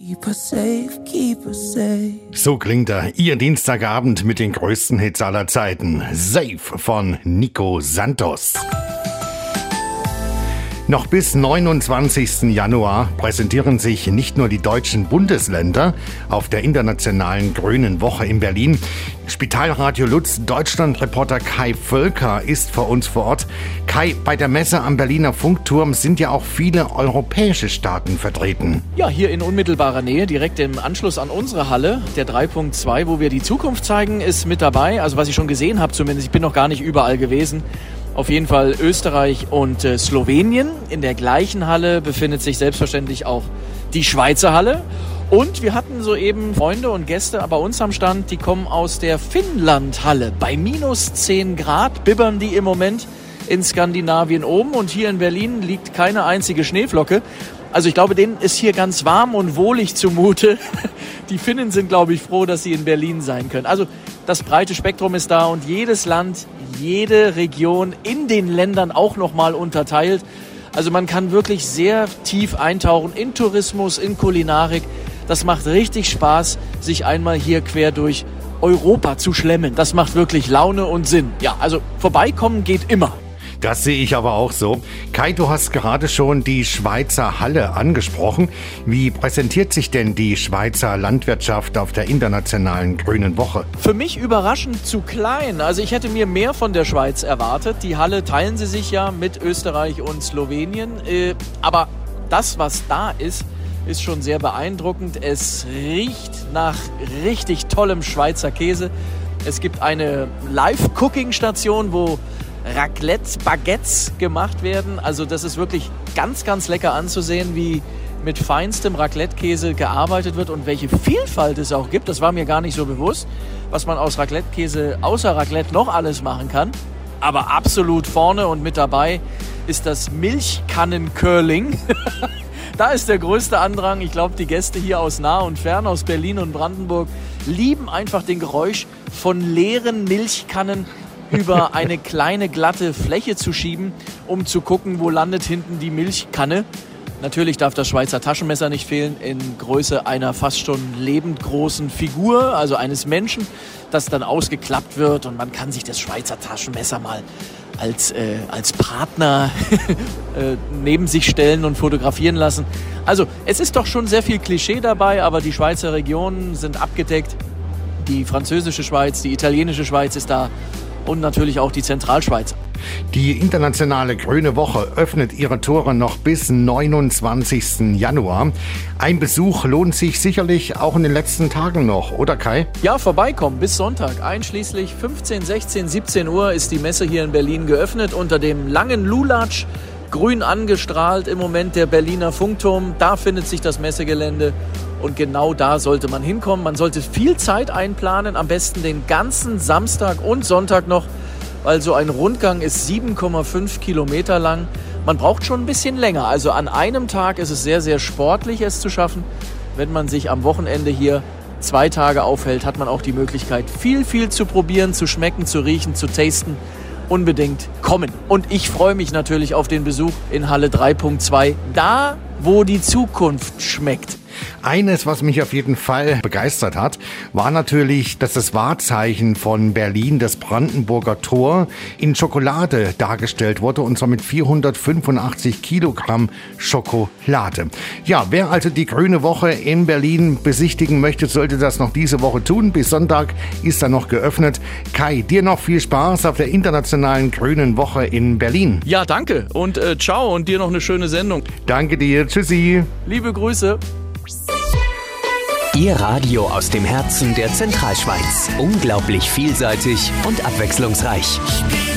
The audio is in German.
Keep us safe, keep us safe. So klingt er, Ihr Dienstagabend mit den größten Hits aller Zeiten. Safe von Nico Santos. Noch bis 29. Januar präsentieren sich nicht nur die deutschen Bundesländer auf der internationalen Grünen Woche in Berlin. Spitalradio Lutz Deutschlandreporter Kai Völker ist für uns vor Ort. Kai, bei der Messe am Berliner Funkturm sind ja auch viele europäische Staaten vertreten. Ja, hier in unmittelbarer Nähe, direkt im Anschluss an unsere Halle, der 3.2, wo wir die Zukunft zeigen, ist mit dabei. Also was ich schon gesehen habe zumindest, ich bin noch gar nicht überall gewesen. Auf jeden Fall Österreich und Slowenien. In der gleichen Halle befindet sich selbstverständlich auch die Schweizer Halle. Und wir hatten soeben Freunde und Gäste bei uns am Stand, die kommen aus der Finnland-Halle. Bei minus 10 Grad bibbern die im Moment in Skandinavien oben. Und hier in Berlin liegt keine einzige Schneeflocke. Also ich glaube, denen ist hier ganz warm und wohlig zumute. Die Finnen sind, glaube ich, froh, dass sie in Berlin sein können. Also das breite Spektrum ist da und jedes Land, jede Region in den Ländern auch nochmal unterteilt. Also man kann wirklich sehr tief eintauchen in Tourismus, in Kulinarik. Das macht richtig Spaß, sich einmal hier quer durch Europa zu schlemmen. Das macht wirklich Laune und Sinn. Ja, also vorbeikommen geht immer. Das sehe ich aber auch so. Kai, du hast gerade schon die Schweizer Halle angesprochen. Wie präsentiert sich denn die Schweizer Landwirtschaft auf der internationalen Grünen Woche? Für mich überraschend zu klein. Also ich hätte mir mehr von der Schweiz erwartet. Die Halle teilen sie sich ja mit Österreich und Slowenien. Aber das, was da ist schon sehr beeindruckend. Es riecht nach richtig tollem Schweizer Käse. Es gibt eine Live-Cooking-Station, wo Raclette-Baguettes gemacht werden. Also das ist wirklich ganz, ganz lecker anzusehen, wie mit feinstem Raclette-Käse gearbeitet wird und welche Vielfalt es auch gibt. Das war mir gar nicht so bewusst, was man aus Raclette-Käse außer Raclette noch alles machen kann. Aber absolut vorne und mit dabei ist das Milchkannen-Curling. Da ist der größte Andrang. Ich glaube, die Gäste hier aus nah und fern, aus Berlin und Brandenburg, lieben einfach den Geräusch von leeren Milchkannen über eine kleine glatte Fläche zu schieben, um zu gucken, wo landet hinten die Milchkanne. Natürlich darf das Schweizer Taschenmesser nicht fehlen, in Größe einer fast schon lebendgroßen Figur, also eines Menschen, das dann ausgeklappt wird und man kann sich das Schweizer Taschenmesser mal als Partner neben sich stellen und fotografieren lassen. Also es ist doch schon sehr viel Klischee dabei, aber die Schweizer Regionen sind abgedeckt. Die französische Schweiz, die italienische Schweiz ist da. Und natürlich auch die Zentralschweiz. Die internationale Grüne Woche öffnet ihre Tore noch bis 29. Januar. Ein Besuch lohnt sich sicherlich auch in den letzten Tagen noch, oder Kai? Ja, vorbeikommen bis Sonntag. Einschließlich 15, 16, 17 Uhr ist die Messe hier in Berlin geöffnet unter dem langen Lulatsch. Grün angestrahlt im Moment der Berliner Funkturm. Da findet sich das Messegelände. Und genau da sollte man hinkommen. Man sollte viel Zeit einplanen, am besten den ganzen Samstag und Sonntag noch, weil so ein Rundgang ist 7,5 Kilometer lang. Man braucht schon ein bisschen länger. Also an einem Tag ist es sehr, sehr sportlich, es zu schaffen. Wenn man sich am Wochenende hier 2 Tage aufhält, hat man auch die Möglichkeit, viel, viel zu probieren, zu schmecken, zu riechen, zu tasten. Unbedingt kommen. Und ich freue mich natürlich auf den Besuch in Halle 3.2, da, wo die Zukunft schmeckt. Eines, was mich auf jeden Fall begeistert hat, war natürlich, dass das Wahrzeichen von Berlin, das Brandenburger Tor, in Schokolade dargestellt wurde, und zwar mit 485 Kilogramm Schokolade. Ja, wer also die Grüne Woche in Berlin besichtigen möchte, sollte das noch diese Woche tun. Bis Sonntag ist er noch geöffnet. Kai, dir noch viel Spaß auf der internationalen Grünen Woche in Berlin. Ja, danke und ciao und dir noch eine schöne Sendung. Danke dir, tschüssi. Liebe Grüße. Ihr Radio aus dem Herzen der Zentralschweiz. Unglaublich vielseitig und abwechslungsreich.